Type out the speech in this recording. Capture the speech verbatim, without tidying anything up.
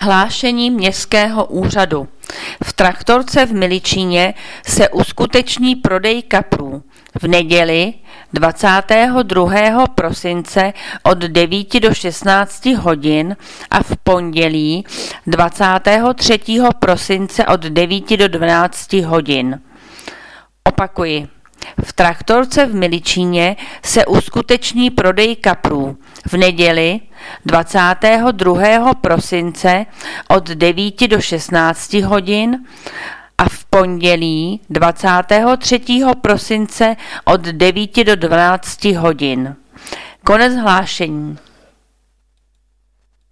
Hlášení městského úřadu. V traktorce v Miličíně se uskuteční prodej kaprů v neděli dvacátého druhého prosince od devíti do šestnácti hodin a v pondělí dvacátého třetího prosince od devíti do dvanácti hodin. Opakuji. V traktorce v Miličíně se uskuteční prodej kaprů v neděli dvacátého druhého prosince od devíti do šestnácti hodin a v pondělí dvacátého třetího prosince od devíti do dvanácti hodin. Konec hlášení.